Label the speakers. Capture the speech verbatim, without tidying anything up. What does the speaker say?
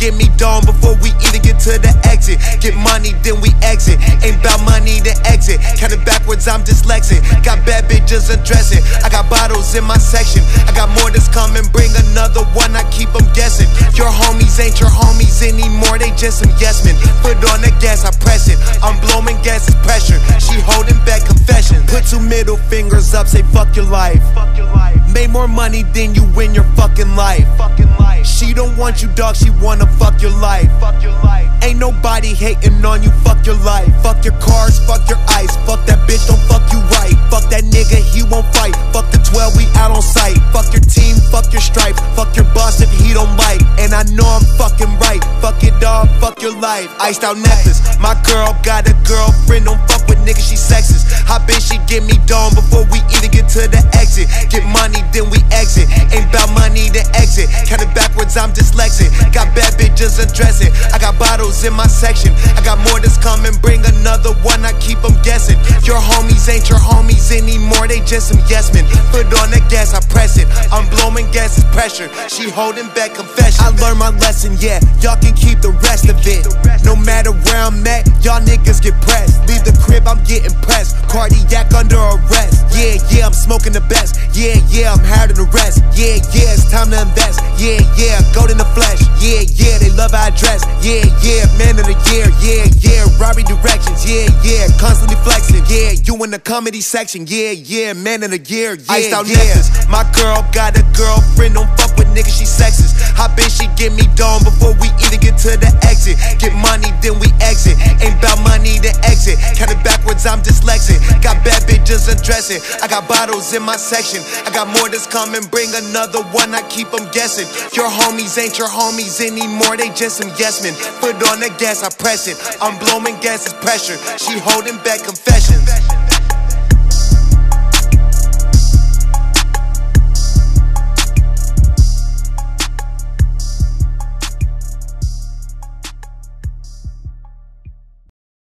Speaker 1: get me done before we even get to the exit. Get money, then we exit. Ain't about money to exit. Count it backwards, I'm dyslexic. Got bad bitches undressing. I got bottles in my section. I got more that's coming, bring another one, I keep them guessing. Your homies ain't your homies anymore, they just some yes men. Put on the gas, I press it. I'm blowing gas, it's pressure. She holding back confession. Put two middle fingers up, say fuck your life. Made more money than you in your fucking life. She don't want you, dog, she wanna fuck your life. Ain't nobody hating on you, fuck your life. Fuck your cars, fuck your ice. Fuck that bitch, don't fuck you right. Fuck that nigga, he won't fight. Fuck the twelve, we out on sight. Fuck your team, fuck your stripes. Fuck your boss if he don't bite. And I know I'm fucking right. Fuck your dog, fuck your life. Iced out necklace. My girl got a girlfriend, don't fuck with niggas, she sexist. Hot bitch, she get me done before we even get to the exit. Get money, then we exit. Ain't about money to exit. Count it backwards, I'm dyslexic. Got bad bitches undressing. I got bottles in my section. I got more that's coming, bring another one, I keep them guessing. Your homies ain't your homies anymore, they just some yes men. Put on the gas, I press it. I'm blowing gas, it's pressure. She holding back confession. I learned my lesson, yeah, y'all can keep the rest of it. No matter where I'm at, y'all niggas get pressed. Leave the crib, I'm getting pressed. Cardiac under arrest. Yeah, yeah, I'm smoking the best. Yeah, yeah, I'm higher than the rest. Yeah, yeah, it's time to invest. Yeah, yeah, gold in the flesh. Yeah, yeah, they love how I dress. Yeah, yeah, man of the year. Yeah, yeah, Robbie directions. Yeah, yeah, constantly flexing. Yeah, you in the comedy section. Yeah, yeah, man of the year. Yeah, iced out necklace. My girl got a girlfriend, don't fuck with niggas, she sexist. Hot bitch, she get me done before we even get to the exit. Get money, then we exit. Ain't about money to exit. Count it backwards, I'm dyslexic. Got bad bitches undressing. I got bottles in my section. I got more that's coming, bring another one, I keep them guessing. Your homies ain't your homies anymore, they just some yes men. Put on the gas, I press it. I'm blowing gas, it's pressure. She holding back confessions.